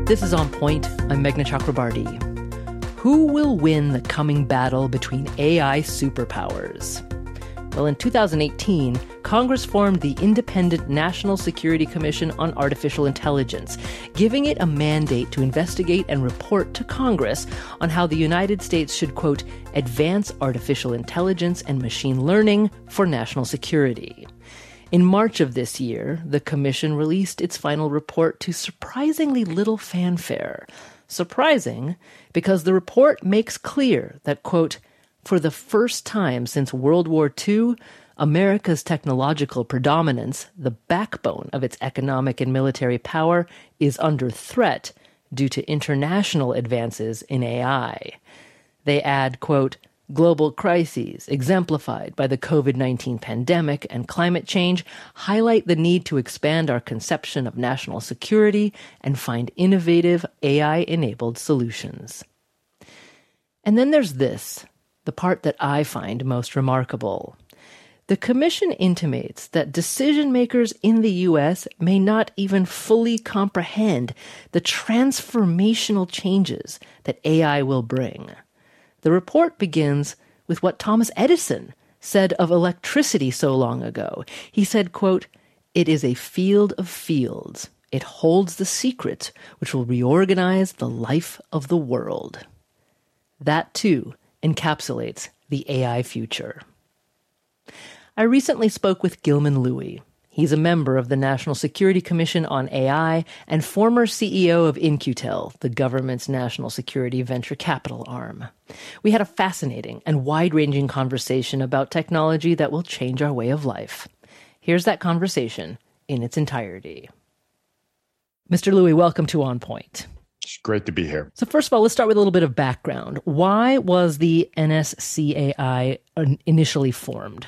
This is On Point. I'm Meghna Chakrabarty. Who will win the coming battle between AI superpowers? Well, in 2018, Congress formed the Independent National Security Commission on Artificial Intelligence, giving it a mandate to investigate and report to Congress on how the United States should, quote, advance artificial intelligence and machine learning for national security. In March of this year, the commission released its final report to surprisingly little fanfare. Surprising because the report makes clear that, quote, for the first time since World War II, America's technological predominance, the backbone of its economic and military power, is under threat due to international advances in AI. They add, quote, global crises, exemplified by the COVID-19 pandemic and climate change, highlight the need to expand our conception of national security and find innovative AI-enabled solutions. And then there's this, the part that I find most remarkable. The commission intimates that decision-makers in the U.S. may not even fully comprehend the transformational changes that AI will bring. The report begins with what Thomas Edison said of electricity so long ago. He said, quote, it is a field of fields. It holds the secrets which will reorganize the life of the world. That, too, encapsulates the AI future. I recently spoke with Gilman Louie. He's a member of the National Security Commission on AI and former CEO of In-Q-Tel, the government's national security venture capital arm. We had a fascinating and wide-ranging conversation about technology that will change our way of life. Here's that conversation in its entirety. Mr. Louie, welcome to On Point. It's great to be here. So first of all, let's start with a little bit of background. Why was the NSCAI initially formed?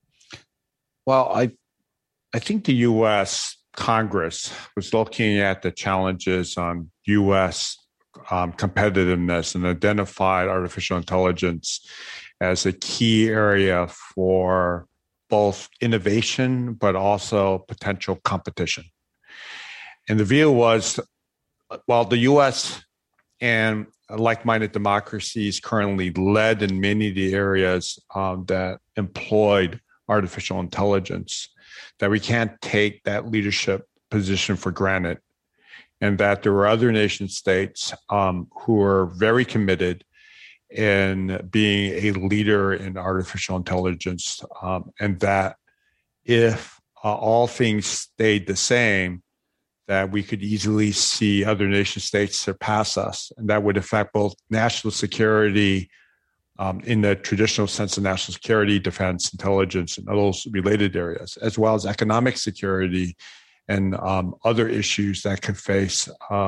Well, I think the U.S. Congress was looking at the challenges on U.S. competitiveness and identified artificial intelligence as a key area for both innovation, but also potential competition. And the view was, while the U.S. and like-minded democracies currently led in many of the areas that employed artificial intelligence, that we can't take that leadership position for granted, and that there were other nation states who were very committed in being a leader in artificial intelligence, and that if all things stayed the same, that we could easily see other nation states surpass us, and that would affect both national security in the traditional sense of national security, defense, intelligence, and those related areas, as well as economic security and other issues that could face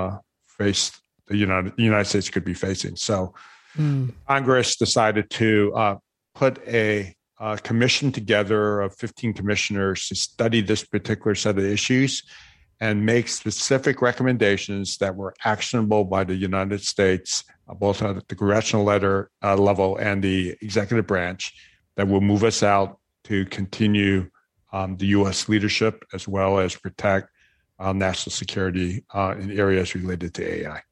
the United States could be facing. So Congress decided to put a commission together of 15 commissioners to study this particular set of issues and make specific recommendations that were actionable by the United States, both at the congressional level and the executive branch, that will move us out to continue the U.S. leadership as well as protect national security in areas related to AI.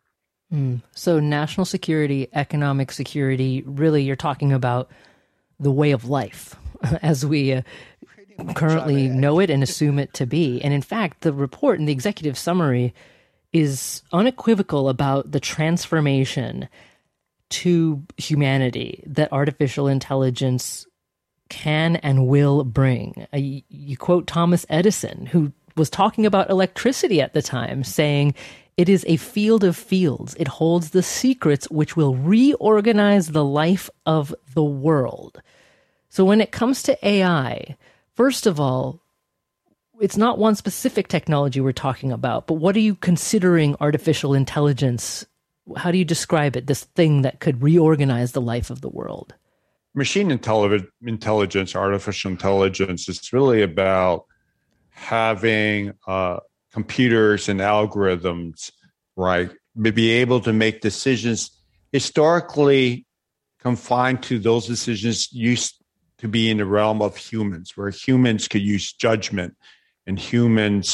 So national security, economic security, really you're talking about the way of life as we currently know it and assume it to be. And in fact, the report in the executive summary is unequivocal about the transformation to humanity that artificial intelligence can and will bring. You quote Thomas Edison, who was talking about electricity at the time, saying, it is a field of fields. It holds the secrets which will reorganize the life of the world. So when it comes to AI, first of all, it's not one specific technology we're talking about, but what are you considering artificial intelligence? How do you describe it, this thing that could reorganize the life of the world? Machine intelligence, artificial intelligence, is really about having computers and algorithms, right, be able to make decisions historically confined to those decisions used to be in the realm of humans, where humans could use judgment and humans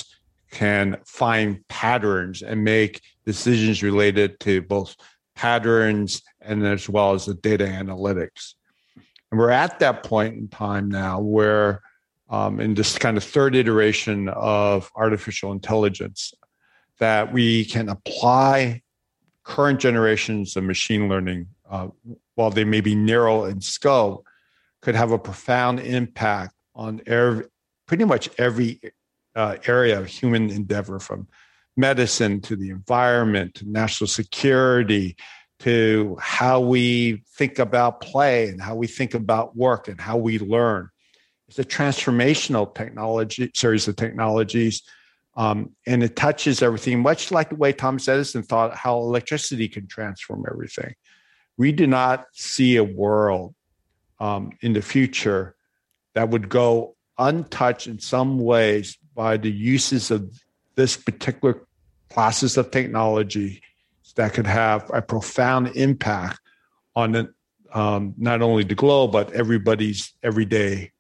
can find patterns and make decisions related to both patterns and as well as the data analytics. And we're at that point in time now where in this kind of third iteration of artificial intelligence, that we can apply current generations of machine learning, while they may be narrow in scope, could have a profound impact on pretty much every area of human endeavor, from medicine to the environment to national security to how we think about play and how we think about work and how we learn. It's a transformational series of technologies, and it touches everything, much like the way Thomas Edison thought how electricity can transform everything. We do not see a world in the future that would go untouched in some ways by the uses of this particular classes of technology that could have a profound impact on not only the globe, but everybody's everyday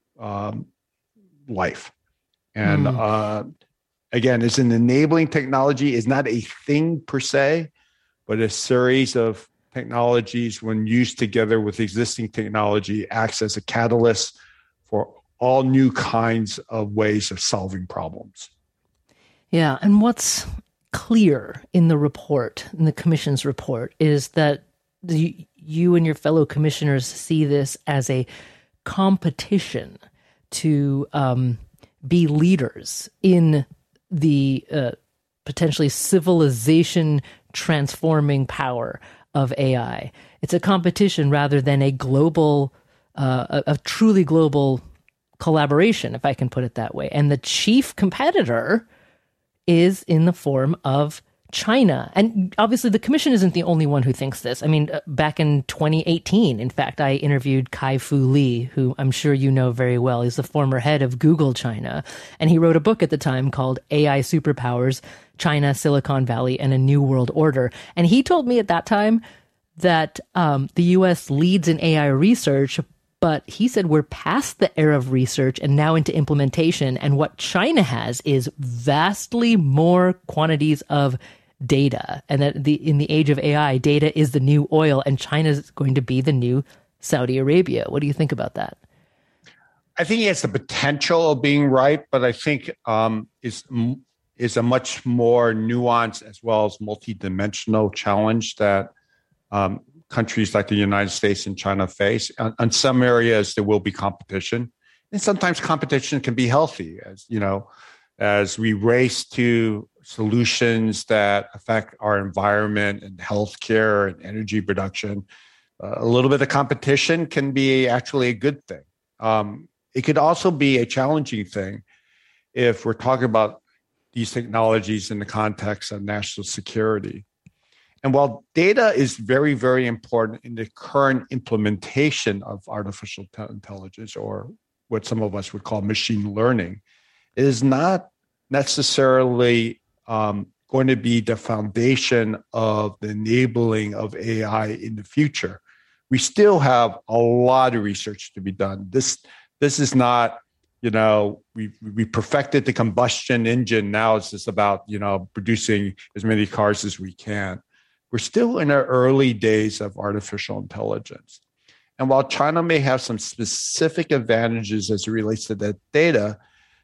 life. And again, it's an enabling technology. It's not a thing per se, but a series of technologies, when used together with existing technology, acts as a catalyst for all new kinds of ways of solving problems. Yeah, and what's clear in the report, in the commission's report, is that you and your fellow commissioners see this as a competition to be leaders in the potentially civilization transforming power of AI. It's a competition rather than a global, a truly global collaboration, if I can put it that way. And the chief competitor is in the form of China. And obviously the commission isn't the only one who thinks this. I mean, back in 2018, in fact, I interviewed Kai-Fu Lee, who I'm sure you know very well. He's the former head of Google China. And he wrote a book at the time called AI Superpowers, China, Silicon Valley, and a New World Order. And he told me at that time that the U.S. leads in AI research, but he said we're past the era of research and now into implementation. And what China has is vastly more quantities of data. And that in the age of AI, data is the new oil, and China is going to be the new Saudi Arabia. What do you think about that? I think he has the potential of being right, but I think is a much more nuanced as well as multidimensional challenge that countries like the United States and China face. On some areas, there will be competition, and sometimes competition can be healthy, as we race to solutions that affect our environment and healthcare and energy production. A little bit of competition can be actually a good thing. It could also be a challenging thing if we're talking about these technologies in the context of national security. And while data is very, very important in the current implementation of artificial intelligence, or what some of us would call machine learning, it is not necessarily going to be the foundation of the enabling of AI in the future. We still have a lot of research to be done. This is not, we perfected the combustion engine. Now it's just about, producing as many cars as we can. We're still in our early days of artificial intelligence. And while China may have some specific advantages as it relates to that data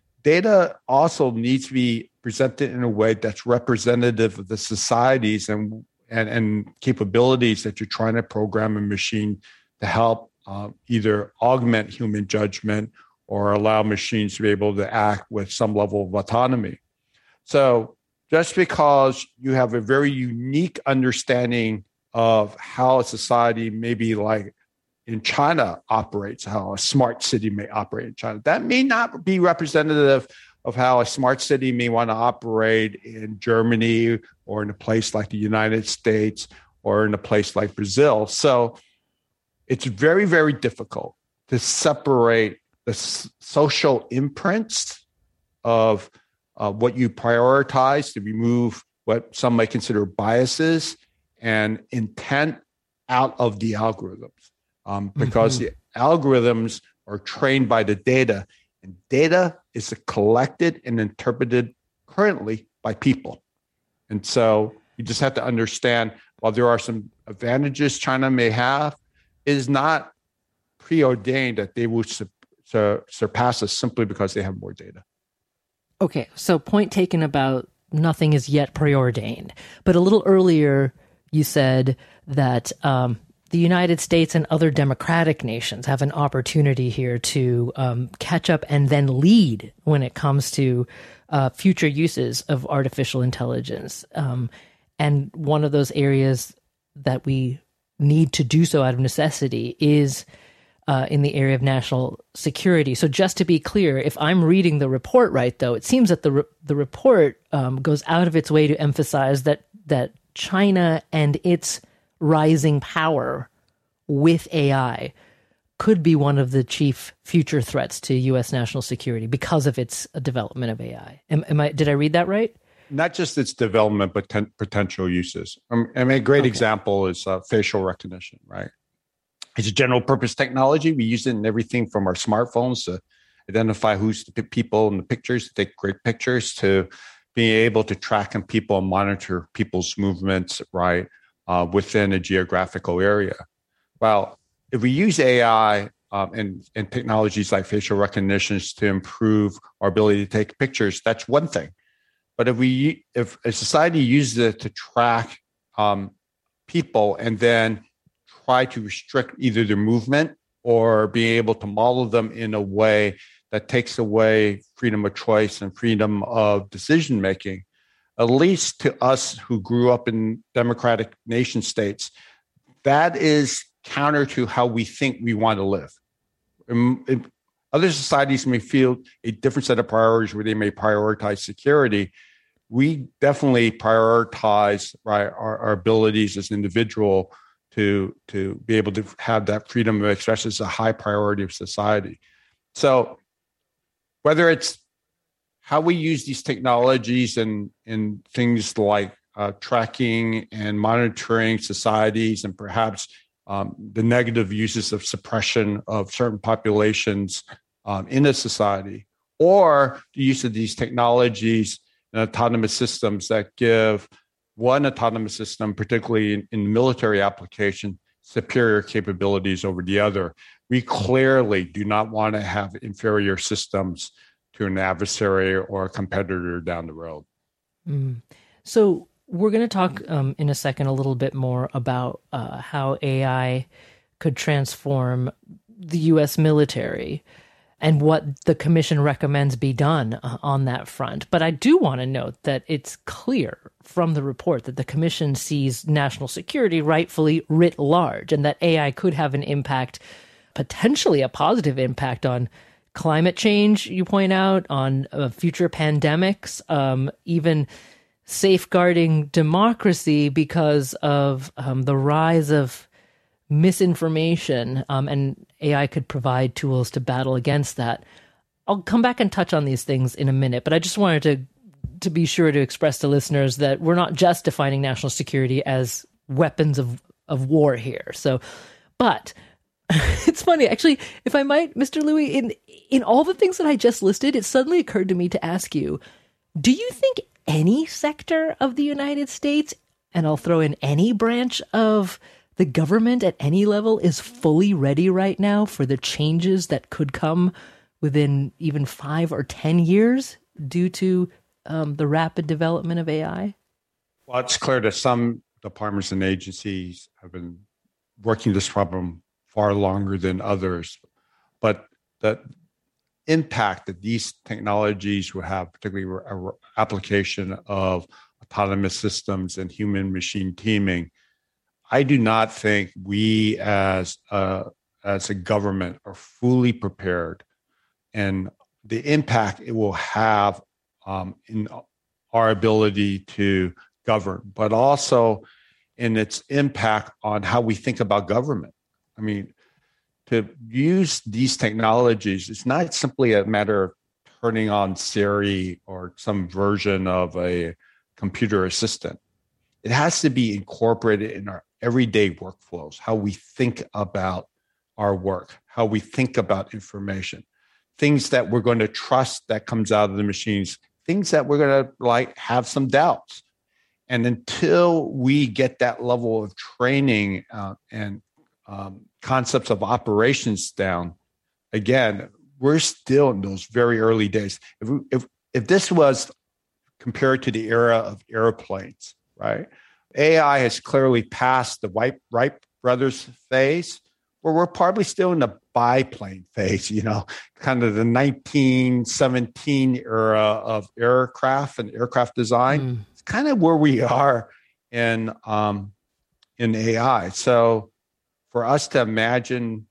also needs to be presented in a way that's representative of the societies and capabilities that you're trying to program a machine to help either augment human judgment or allow machines to be able to act with some level of autonomy. So just because you have a very unique understanding of how a society, maybe like in China, operates, how a smart city may operate in China, that may not be representative of how a smart city may want to operate in Germany or in a place like the United States or in a place like Brazil. So it's very, very difficult to separate the social imprints of what you prioritize, to remove what some might consider biases and intent out of the algorithms, because the algorithms are trained by the data, and data is collected and interpreted currently by people. And so you just have to understand, while there are some advantages China may have, it is not preordained that they will surpass us simply because they have more data. Okay, so point taken about nothing is yet preordained. But a little earlier, you said that the United States and other democratic nations have an opportunity here to catch up and then lead when it comes to future uses of artificial intelligence. And one of those areas that we need to do so out of necessity is in the area of national security. So just to be clear, if I'm reading the report right, though, it seems that the report goes out of its way to emphasize that China and its rising power with AI could be one of the chief future threats to U.S. national security because of its development of AI. Did I read that right? Not just its development, but potential uses. A great example is facial recognition, right? It's a general purpose technology. We use it in everything from our smartphones to identify who's the people in the pictures, to take great pictures, to being able to track and people and monitor people's movements, right, within a geographical area. Well, if we use AI and technologies like facial recognitions to improve our ability to take pictures, that's one thing. But if a society uses it to track people and then try to restrict either their movement or being able to model them in a way that takes away freedom of choice and freedom of decision making, at least to us who grew up in democratic nation states, that is counter to how we think we want to live. Other societies may feel a different set of priorities where they may prioritize security. We definitely prioritize, right, our abilities as an individual to be able to have that freedom of expression is a high priority of society. So whether it's how we use these technologies in things like tracking and monitoring societies and perhaps the negative uses of suppression of certain populations in a society, or the use of these technologies and autonomous systems that give one autonomous system, particularly in military application, superior capabilities over the other. We clearly do not want to have inferior systems to an adversary or a competitor down the road. So we're going to talk in a second a little bit more about how AI could transform the U.S. military and what the commission recommends be done on that front. But I do want to note that it's clear from the report that the commission sees national security rightfully writ large, and that AI could have an impact, potentially a positive impact, on climate change, you point out, on future pandemics, even safeguarding democracy because of the rise of misinformation, and AI could provide tools to battle against that. I'll come back and touch on these things in a minute, but I just wanted to be sure to express to listeners that we're not just defining national security as weapons of war here. So, but it's funny, actually, if I might, Mr. Louie, in all the things that I just listed, it suddenly occurred to me to ask you, do you think any sector of the United States, and I'll throw in any branch of the government at any level, is fully ready right now for the changes that could come within even 5 or 10 years due to the rapid development of AI? Well, it's clear that some departments and agencies have been working this problem far longer than others. But the impact that these technologies will have, particularly application of autonomous systems and human-machine teaming, I do not think we as a government are fully prepared, and the impact it will have in our ability to govern, but also in its impact on how we think about government. I mean, to use these technologies, it's not simply a matter of turning on Siri or some version of a computer assistant. It has to be incorporated in our everyday workflows, how we think about our work, how we think about information, things that we're going to trust that comes out of the machines things that we're going to like have some doubts. And until we get that level of training and concepts of operations down, again, we're still in those very early days. If this was compared to the era of airplanes, right? AI has clearly passed the Wright brothers phase, where we're probably still in the biplane phase, kind of the 1917 era of aircraft and aircraft design. It's kind of where we are in AI. So for us to imagine,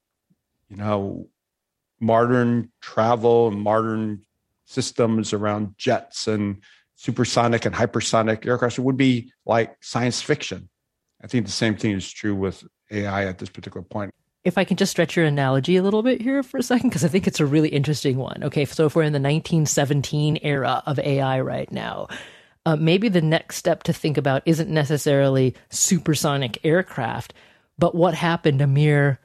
modern travel and modern systems around jets and supersonic and hypersonic aircraft, it would be like science fiction. I think the same thing is true with AI at this particular point. If I can just stretch your analogy a little bit here for a second, because I think it's a really interesting one. Okay, so if we're in the 1917 era of AI right now, maybe the next step to think about isn't necessarily supersonic aircraft, but what happened a mere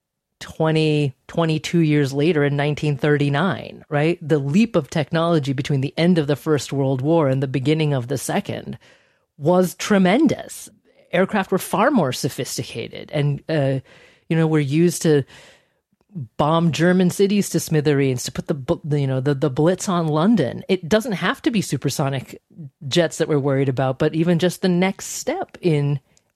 22 years later in 1939, right? The leap of technology between the end of the First World War and the beginning of the Second was tremendous. Aircraft were far more sophisticated and, were used to bomb German cities to smithereens, to put the Blitz on London. It doesn't have to be supersonic jets that we're worried about, but even just the next step in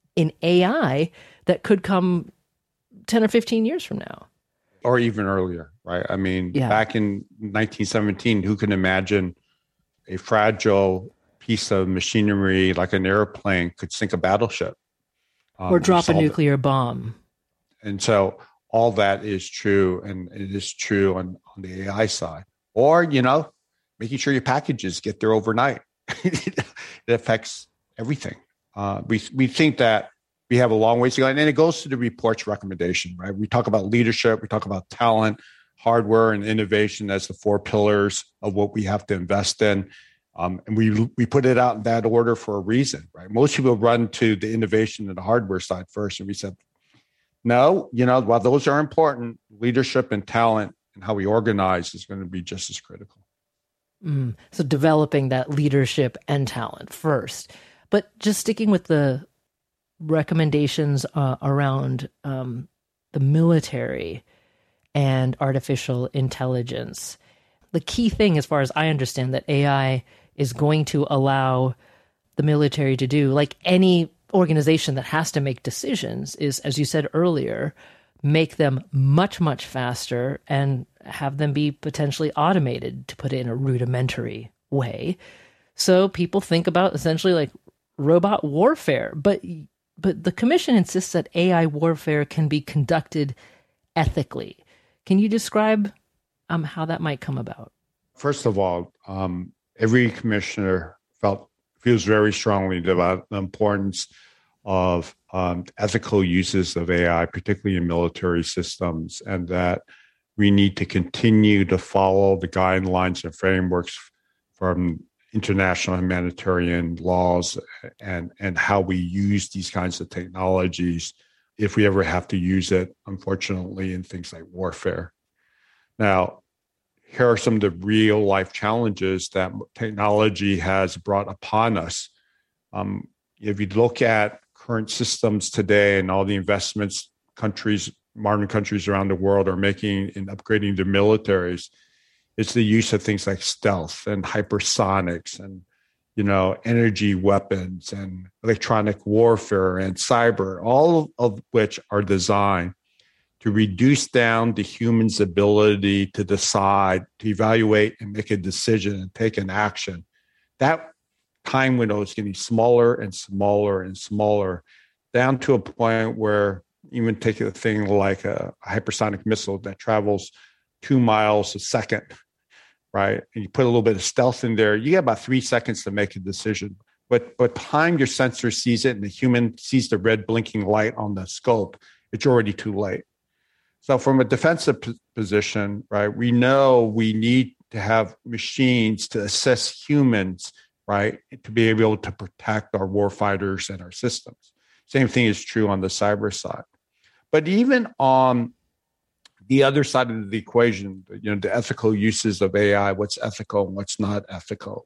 AI that could come 10 or 15 years from now. Or even earlier, right? I mean, back in 1917, who can imagine a fragile piece of machinery like an airplane could sink a battleship? Or drop a nuclear bomb. And so all that is true, and it is true on the AI side. Or, making sure your packages get there overnight. It affects everything. We think that we have a long ways to go. And then it goes to the report's recommendation, right? We talk about leadership, we talk about talent, hardware, and innovation as the 4 pillars of what we have to invest in. And we put it out in that order for a reason, right? Most people run to the innovation and the hardware side first. And we said, no, while those are important, leadership and talent and how we organize is going to be just as critical. So developing that leadership and talent first. But just sticking with the recommendations around the military and artificial intelligence. The key thing, as far as I understand, that AI is going to allow the military to do, like any organization that has to make decisions, is, as you said earlier, make them much, much faster and have them be potentially automated, to put it in a rudimentary way. So people think about essentially like robot warfare, but the commission insists that AI warfare can be conducted ethically. Can you describe how that might come about? First of all, every commissioner feels very strongly about the importance of ethical uses of AI, particularly in military systems, and that we need to continue to follow the guidelines and frameworks from international humanitarian laws and how we use these kinds of technologies if we ever have to use it, unfortunately, in things like warfare. Now, here are some of the real life challenges that technology has brought upon us. If you look at current systems today and all the investments modern countries around the world are making in upgrading their militaries, it's the use of things like stealth and hypersonics and, energy weapons and electronic warfare and cyber, all of which are designed to reduce down the human's ability to decide, to evaluate and make a decision and take an action. That time window is getting smaller and smaller and smaller, down to a point where even take a thing like a hypersonic missile that travels 2 miles a second, right? And you put a little bit of stealth in there, you get about 3 seconds to make a decision. But by the time your sensor sees it and the human sees the red blinking light on the scope, it's already too late. So from a defensive position, right, we know we need to have machines to assess humans, right, to be able to protect our warfighters and our systems. Same thing is true on the cyber side. But even on the other side of the equation, the ethical uses of AI, what's ethical and what's not ethical.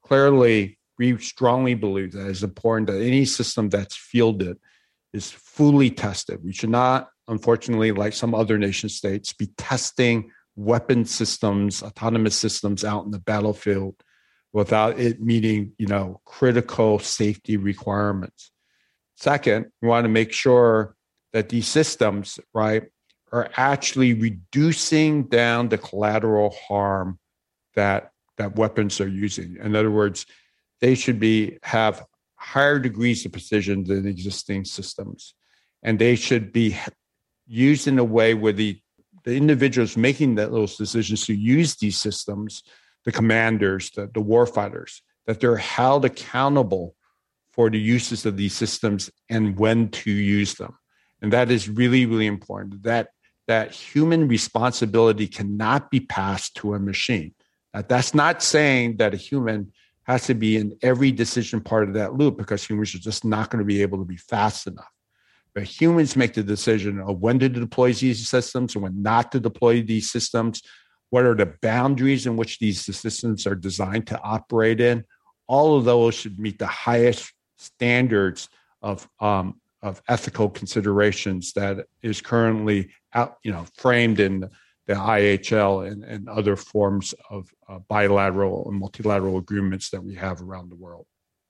clearly, we strongly believe that it's important that any system that's fielded is fully tested. We should not, unfortunately, like some other nation states, be testing weapon systems, autonomous systems out in the battlefield without it meeting, critical safety requirements. Second, we want to make sure that these systems, right, are actually reducing down the collateral harm that weapons are using. In other words, they should have higher degrees of precision than existing systems. And they should be used in a way where the individuals making those decisions to use these systems, the commanders, the warfighters, that they're held accountable for the uses of these systems and when to use them. And that is really, really important, that human responsibility cannot be passed to a machine. Now, that's not saying that a human has to be in every decision part of that loop, because humans are just not going to be able to be fast enough. But humans make the decision of when to deploy these systems and when not to deploy these systems. What are the boundaries in which these systems are designed to operate in? All of those should meet the highest standards of ethical considerations that is currently framed in the IHL and other forms of bilateral and multilateral agreements that we have around the world.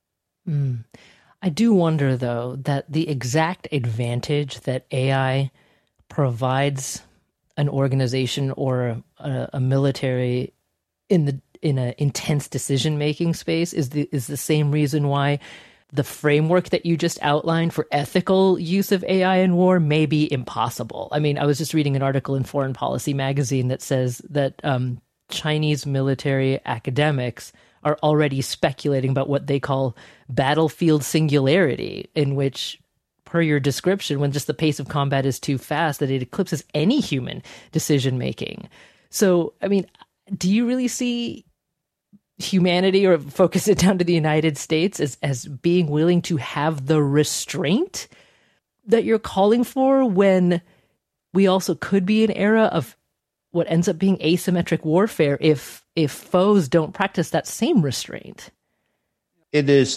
I do wonder, though, that the exact advantage that AI provides an organization or a military in an intense decision-making space is the same reason why the framework that you just outlined for ethical use of AI in war may be impossible. I mean, I was just reading an article in Foreign Policy magazine that says that Chinese military academics are already speculating about what they call battlefield singularity, in which, per your description, when just the pace of combat is too fast, that it eclipses any human decision-making. So, I mean, do you really see humanity, or focus it down to the United States, as being willing to have the restraint that you're calling for, when we also could be an era of what ends up being asymmetric warfare if foes don't practice that same restraint? It is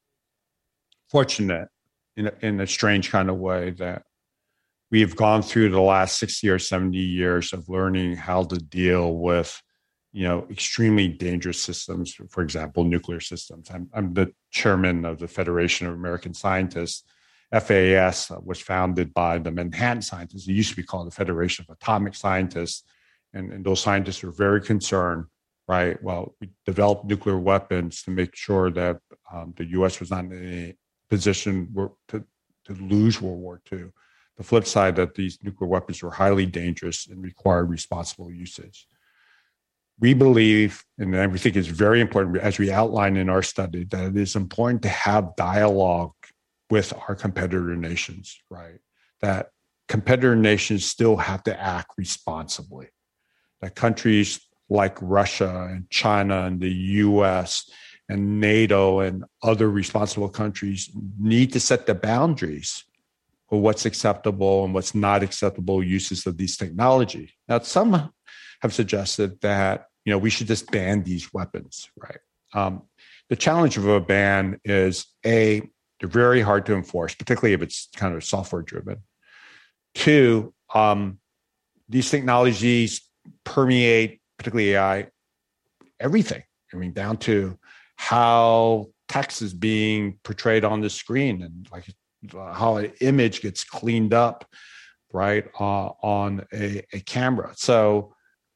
fortunate in a strange kind of way that we have gone through the last 60 or 70 years of learning how to deal with extremely dangerous systems, for example, nuclear systems. I'm the chairman of the Federation of American Scientists. FAS was founded by the Manhattan scientists. It used to be called the Federation of Atomic Scientists. And those scientists were very concerned, right? Well, we developed nuclear weapons to make sure that the U.S. was not in a position to lose World War II. The flip side, that these nuclear weapons were highly dangerous and required responsible usage. We believe, and we think it's very important, as we outline in our study, that it is important to have dialogue with our competitor nations, right? That competitor nations still have to act responsibly. That countries like Russia and China and the US and NATO and other responsible countries need to set the boundaries for what's acceptable and what's not acceptable uses of these technology. Now, some have suggested that we should just ban these weapons, right? The challenge of a ban is, A, they're very hard to enforce, particularly if it's kind of software driven. Two, these technologies permeate, particularly AI, everything. I mean, down to how text is being portrayed on the screen and like how an image gets cleaned up, right, on a camera. So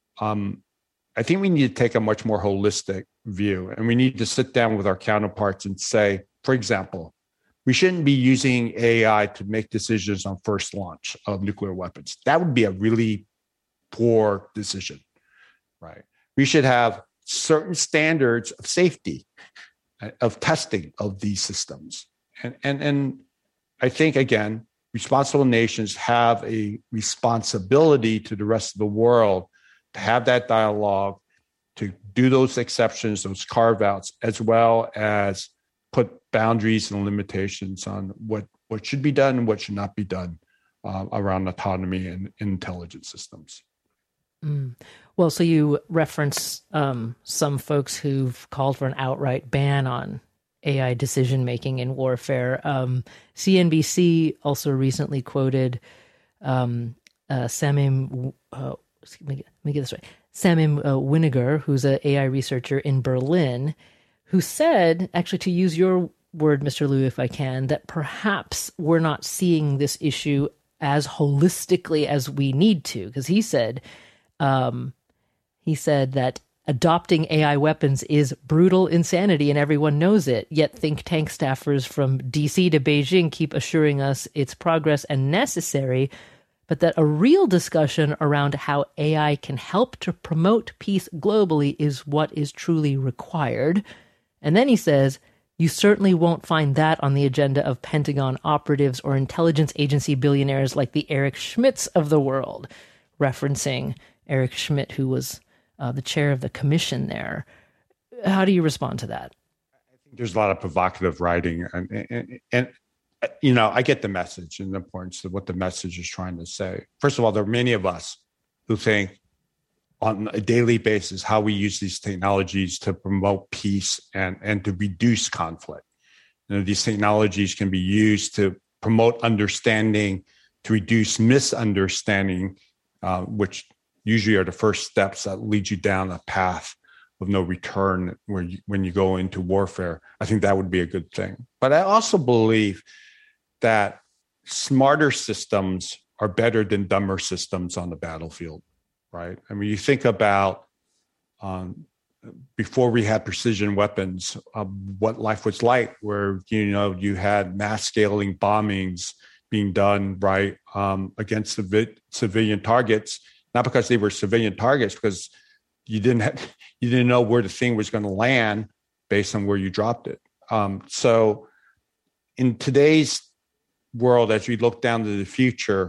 I think we need to take a much more holistic view, and we need to sit down with our counterparts and say, for example, we shouldn't be using AI to make decisions on first launch of nuclear weapons. That would be a really poor decision, right? We should have certain standards of safety, of testing of these systems. And I think, again, responsible nations have a responsibility to the rest of the world to have that dialogue, to do those exceptions, those carve-outs, as well as put boundaries and limitations on what should be done and what should not be done around autonomy and intelligence systems. Well, so you reference some folks who've called for an outright ban on AI decision making in warfare. CNBC also recently quoted Samim. Let me get this right. Samim Winiger, who's an AI researcher in Berlin, who said, actually, to use your word, Mr. Liu, if I can, that perhaps we're not seeing this issue as holistically as we need to, because he said that adopting AI weapons is brutal insanity and everyone knows it, yet think tank staffers from DC to Beijing keep assuring us it's progress and necessary, but that a real discussion around how AI can help to promote peace globally is what is truly required. And then he says, you certainly won't find that on the agenda of Pentagon operatives or intelligence agency billionaires like the Eric Schmidts of the world, referencing Eric Schmidt, who was the chair of the commission there. How do you respond to that? I think there's a lot of provocative writing, and you know, I get the message and the importance of what the message is trying to say. First of all, there are many of us who think on a daily basis how we use these technologies to promote peace and to reduce conflict. You know, these technologies can be used to promote understanding, to reduce misunderstanding, which usually are the first steps that lead you down a path of no return when you go into warfare. I think that would be a good thing. But I also believe that smarter systems are better than dumber systems on the battlefield, right? I mean, you think about before we had precision weapons, what life was like, where, you know, you had mass scaling bombings being done, right, against civilian targets, not because they were civilian targets, because you didn't know where the thing was going to land based on where you dropped it. So in today's world, as we look down to the future,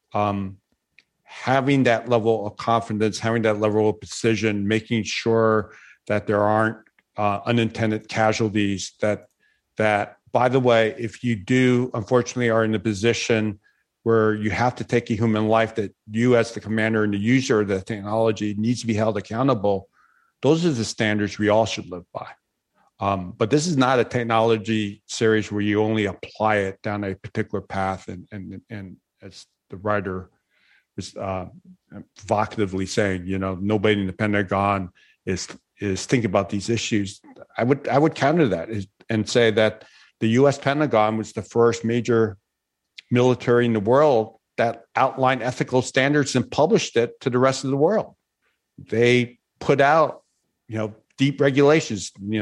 having that level of confidence, having that level of precision, making sure that there aren't unintended casualties, that by the way, if you do, unfortunately, are in a position where you have to take a human life, that you as the commander and the user of the technology needs to be held accountable. Those are the standards we all should live by. But this is not a technology series where you only apply it down a particular path. And as the writer was provocatively saying, you know, nobody in the Pentagon is thinking about these issues. I would counter that and say that the U.S. Pentagon was the first major military in the world that outlined ethical standards and published it to the rest of the world. They put out, you know, deep regulations, you know,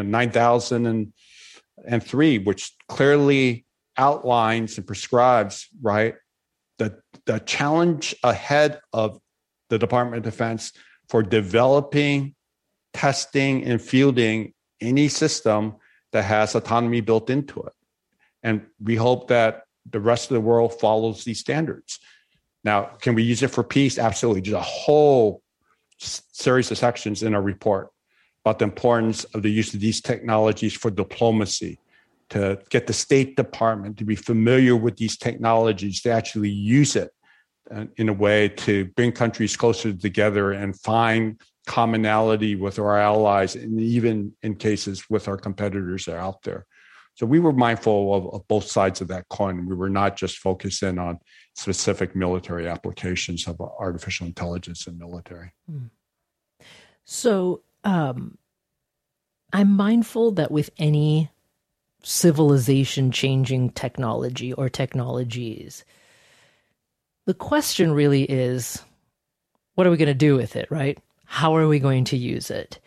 9003, which clearly outlines and prescribes, right, the challenge ahead of the Department of Defense for developing, testing, and fielding any system that has autonomy built into it. And we hope that the rest of the world follows these standards. Now, can we use it for peace? Absolutely. There's a whole series of sections in our report about the importance of the use of these technologies for diplomacy, to get the State Department to be familiar with these technologies, to actually use it in a way to bring countries closer together and find commonality with our allies, and even in cases with our competitors that are out there. So we were mindful of both sides of that coin. We were not just focused in on specific military applications of artificial intelligence in military. So I'm mindful that with any civilization-changing technology or technologies, the question really is, what are we going to do with it, right? How are we going to use it?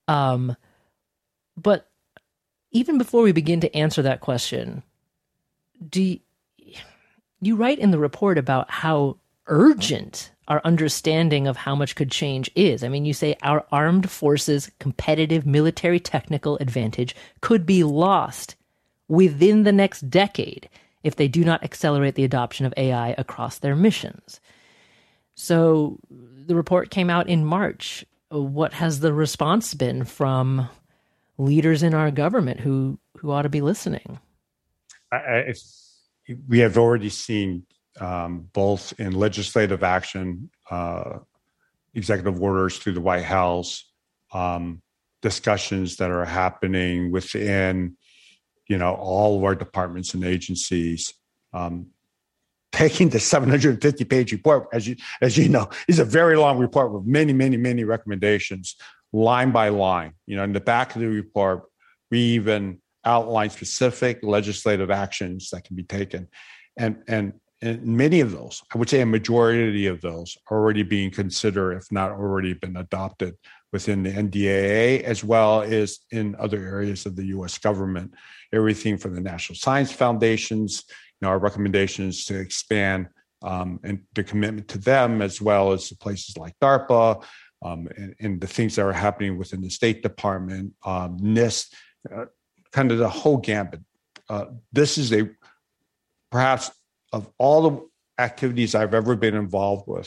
But even before we begin to answer that question, you write in the report about how urgent our understanding of how much could change is. I mean, you say our armed forces' competitive military technical advantage could be lost within the next decade if they do not accelerate the adoption of AI across their missions. So the report came out in March. What has the response been from leaders in our government who ought to be listening? We have already seen both in legislative action, executive orders through the White House, discussions that are happening within, all of our departments and agencies. Taking the 750-page report, as you know, is a very long report with many, many, many recommendations, line by line. In the back of the report, we even outline specific legislative actions that can be taken, and many of those, I would say a majority of those, are already being considered, if not already been adopted within the NDAA, as well as in other areas of the U.S. government. Everything from the National Science Foundations, our recommendations to expand and the commitment to them, as well as to places like DARPA, and the things that are happening within the State Department, NIST, kind of the whole gambit. This is perhaps of all the activities I've ever been involved with,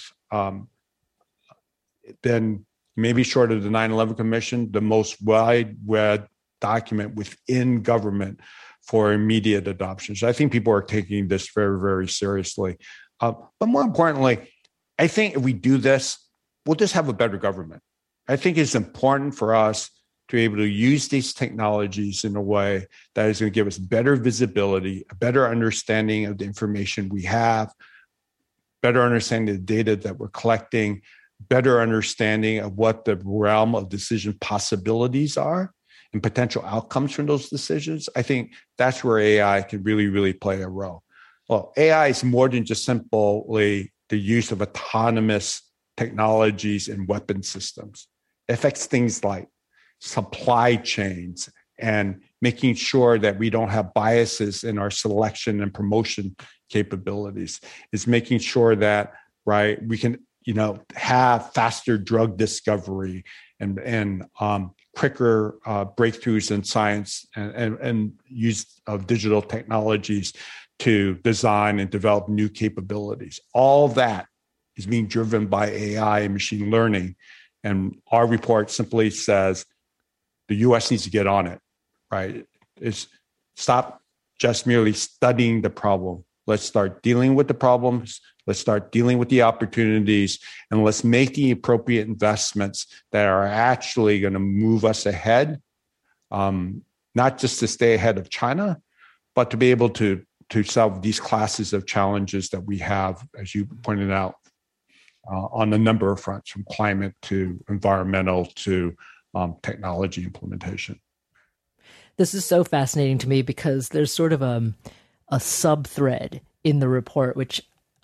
then maybe short of the 9/11 Commission, the most wide-read document within government for immediate adoption. So I think people are taking this very, very seriously. But more importantly, I think if we do this, we'll just have a better government. I think it's important for us to be able to use these technologies in a way that is going to give us better visibility, a better understanding of the information we have, better understanding of the data that we're collecting, better understanding of what the realm of decision possibilities are and potential outcomes from those decisions. I think that's where AI can really, really play a role. Well, AI is more than just simply the use of autonomous technologies and weapon systems. It affects things like supply chains and making sure that we don't have biases in our selection and promotion capabilities. It's making sure that, we can, have faster drug discovery and quicker breakthroughs in science and use of digital technologies to design and develop new capabilities. All that is being driven by AI and machine learning. And our report simply says the U.S. needs to get on it, It's stop just merely studying the problem. Let's start dealing with the problems. Let's start dealing with the opportunities, and let's make the appropriate investments that are actually going to move us ahead, not just to stay ahead of China, but to be able to solve these classes of challenges that we have, as you pointed out, on a number of fronts, from climate to environmental to technology implementation. This is so fascinating to me because there's sort of a sub-thread in the report, which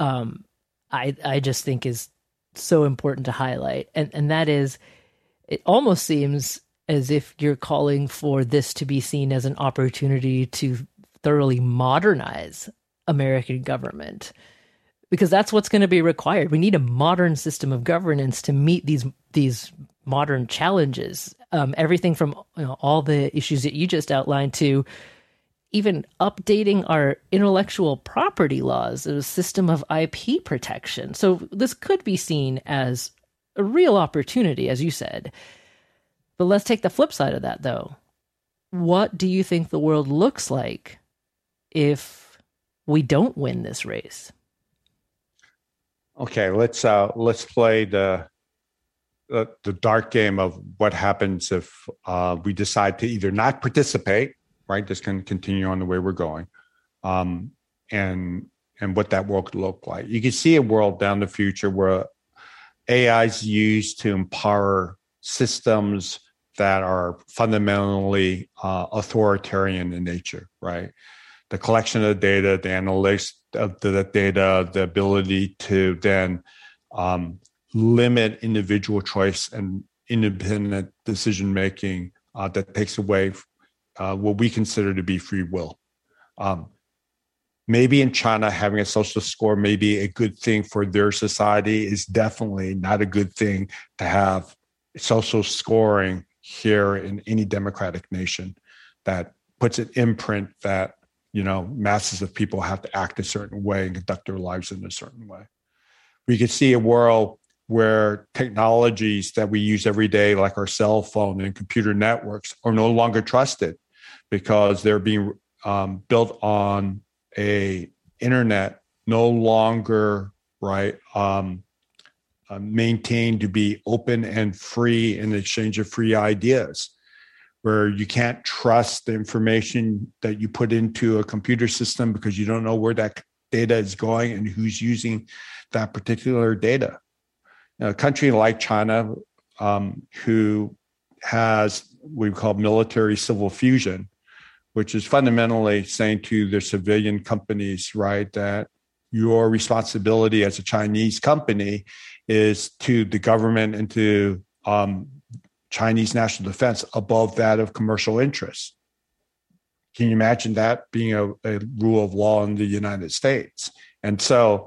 I just think is so important to highlight. And that is, it almost seems as if you're calling for this to be seen as an opportunity to thoroughly modernize American government, because that's what's going to be required. We need a modern system of governance to meet these modern challenges. Everything from all the issues that you just outlined to even updating our intellectual property laws, a system of IP protection. So this could be seen as a real opportunity, as you said. But let's take the flip side of that, though. What do you think the world looks like if we don't win this race? Okay, let's play the dark game of what happens if we decide to either not participate, just can continue on the way we're going, and what that world could look like. You can see a world down the future where AI is used to empower systems that are fundamentally authoritarian in nature, The collection of data, the analytics of the data, the ability to then limit individual choice and independent decision-making that takes away what we consider to be free will. Maybe in China, having a social score may be a good thing for their society. Is definitely not a good thing to have social scoring here in any democratic nation that puts an imprint that, masses of people have to act a certain way and conduct their lives in a certain way. We could see a world where technologies that we use every day, like our cell phone and computer networks, are no longer trusted because they're being built on a internet no longer maintained to be open and free in the exchange of free ideas, where you can't trust the information that you put into a computer system because you don't know where that data is going and who's using that particular data. A country like China, who has what we call military civil fusion, which is fundamentally saying to their civilian companies, right, that your responsibility as a Chinese company is to the government and to Chinese national defense above that of commercial interests. Can you imagine that being a rule of law in the United States? And so,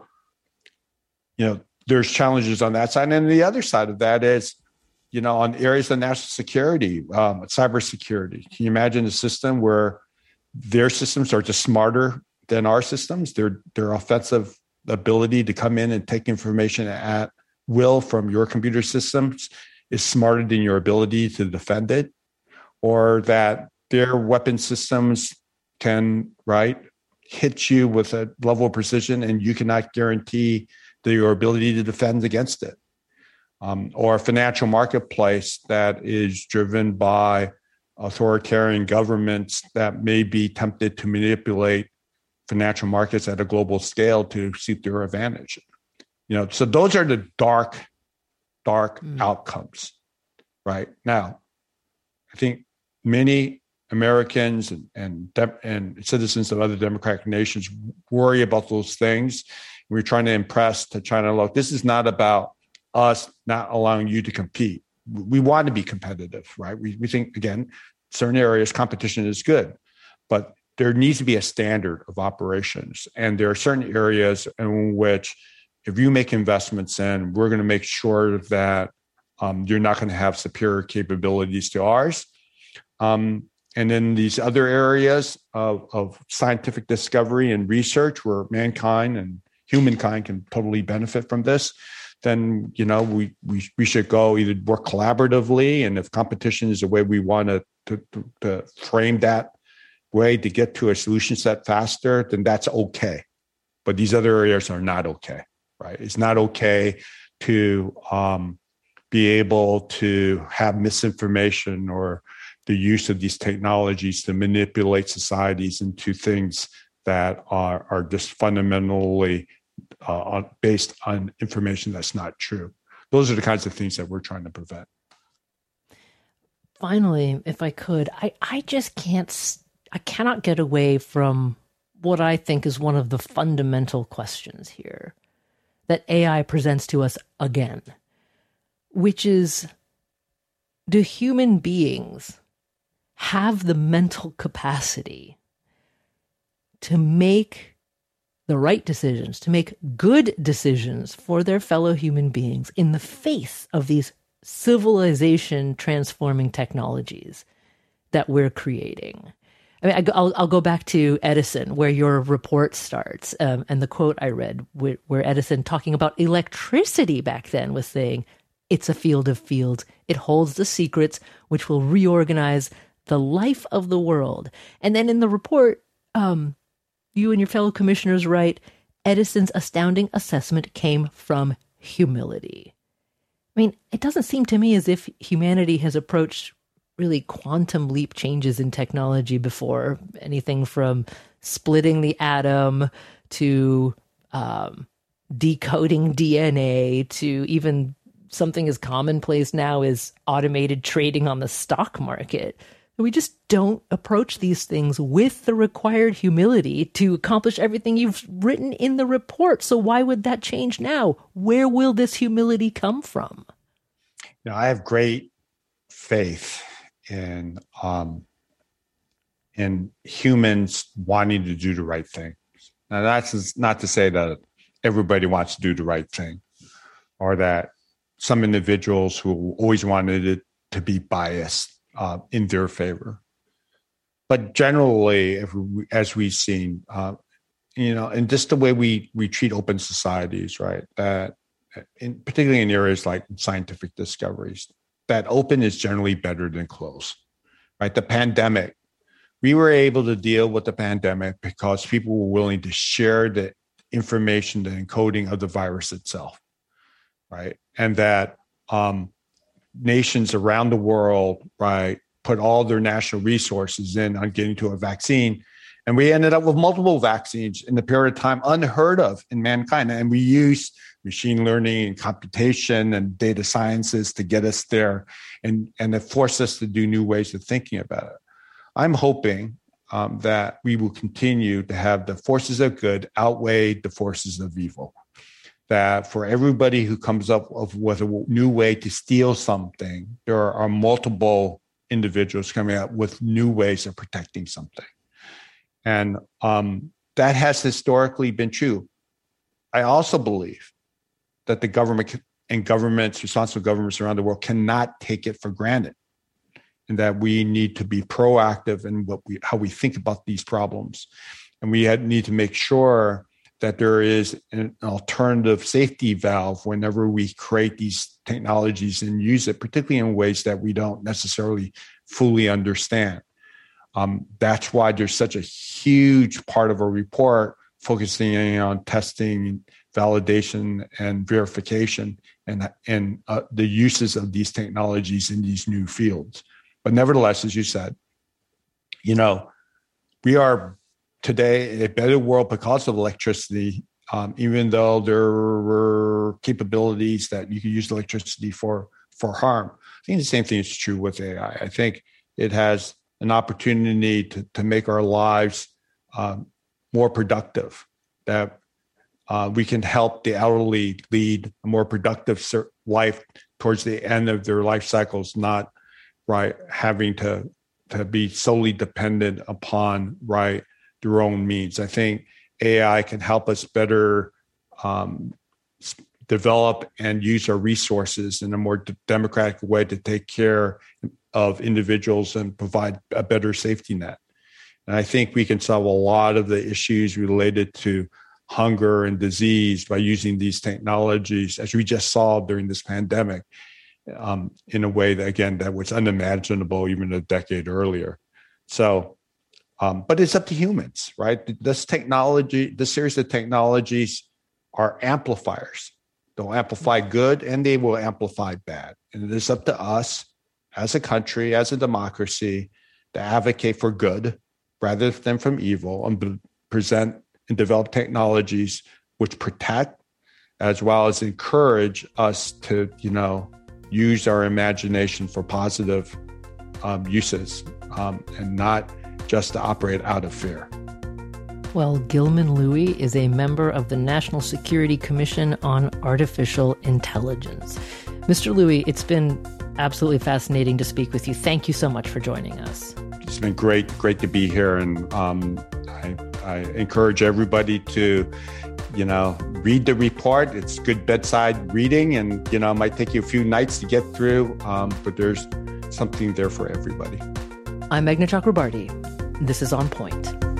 there's challenges on that side. And the other side of that is, on areas of national security, cybersecurity. Can you imagine a system where their systems are just smarter than our systems? Their offensive ability to come in and take information at will from your computer systems is smarter than your ability to defend it, or that their weapon systems can, hit you with a level of precision and you cannot guarantee your ability to defend against it. Or a financial marketplace that is driven by authoritarian governments that may be tempted to manipulate financial markets at a global scale to suit their advantage. So those are the dark outcomes. Right now, I think many Americans and citizens of other democratic nations worry about those things. We're trying to impress to China, look, this is not about us not allowing you to compete. We want to be competitive, right? We think, again, certain areas competition is good, but there needs to be a standard of operations. And there are certain areas in which if you make investments in, we're going to make sure that you're not going to have superior capabilities to ours. And then these other areas of scientific discovery and research where mankind and humankind can totally benefit from this, then, we should go either work collaboratively. And if competition is the way we want to frame that way to get to a solution set faster, then that's okay. But these other areas are not okay, right? It's not okay to be able to have misinformation or the use of these technologies to manipulate societies into things that are just fundamentally based on information that's not true. Those are the kinds of things that we're trying to prevent. Finally, if I could, I just I cannot get away from what I think is one of the fundamental questions here that AI presents to us again, which is, do human beings have the mental capacity to make the right decisions, to make good decisions for their fellow human beings in the face of these civilization transforming technologies that we're creating? I mean, I'll go back to Edison, where your report starts, and the quote I read, where Edison, talking about electricity back then, was saying, "It's a field of fields. It holds the secrets which will reorganize the life of the world." And then in the report, you and your fellow commissioners write, Edison's astounding assessment came from humility. I mean, it doesn't seem to me as if humanity has approached really quantum leap changes in technology before. Anything from splitting the atom to decoding DNA to even something as commonplace now as automated trading on the stock market. We just don't approach these things with the required humility to accomplish everything you've written in the report. So why would that change now? Where will this humility come from? I have great faith in humans wanting to do the right thing. Now, that's not to say that everybody wants to do the right thing, or that some individuals who always wanted it to be biased in their favor. But generally, as we've seen, and just the way we treat open societies, right? That, particularly in areas like scientific discoveries, that open is generally better than closed, right? The pandemic, we were able to deal with the pandemic because people were willing to share the information, the encoding of the virus itself. right? And that nations around the world, right, put all their national resources in on getting to a vaccine. And we ended up with multiple vaccines in the period of time unheard of in mankind. And we used machine learning and computation and data sciences to get us there, and it forced us to do new ways of thinking about it. I'm hoping that we will continue to have the forces of good outweigh the forces of evil. That for everybody who comes up with a new way to steal something, there are multiple individuals coming up with new ways of protecting something. And that has historically been true. I also believe that the government and governments, responsible governments around the world, cannot take it for granted, and that we need to be proactive in how we think about these problems. And we need to make sure that there is an alternative safety valve whenever we create these technologies and use it, particularly in ways that we don't necessarily fully understand. That's why there's such a huge part of our report focusing on testing, validation, and verification, and the uses of these technologies in these new fields. But nevertheless, as you said, we are today a better world because of electricity, even though there were capabilities that you could use electricity for harm. I think the same thing is true with AI. I think it has an opportunity to make our lives more productive, that we can help the elderly lead a more productive life towards the end of their life cycles, not having to be solely dependent upon their own means. I think AI can help us better develop and use our resources in a more democratic way to take care of individuals and provide a better safety net. And I think we can solve a lot of the issues related to hunger and disease by using these technologies, as we just saw during this pandemic, in a way that, again, that was unimaginable even a decade earlier. So, but it's up to humans, right? This series of technologies are amplifiers. They'll amplify good and they will amplify bad. And it is up to us as a country, as a democracy, to advocate for good rather than from evil, and present and develop technologies which protect as well as encourage us to, use our imagination for positive uses, and not just to operate out of fear. Well, Gilman Louie is a member of the National Security Commission on Artificial Intelligence. Mr. Louie, it's been absolutely fascinating to speak with you. Thank you so much for joining us. It's been great to be here. And I encourage everybody to, read the report. It's good bedside reading, and, it might take you a few nights to get through, but there's something there for everybody. I'm Meghna Chakrabarty. This is On Point.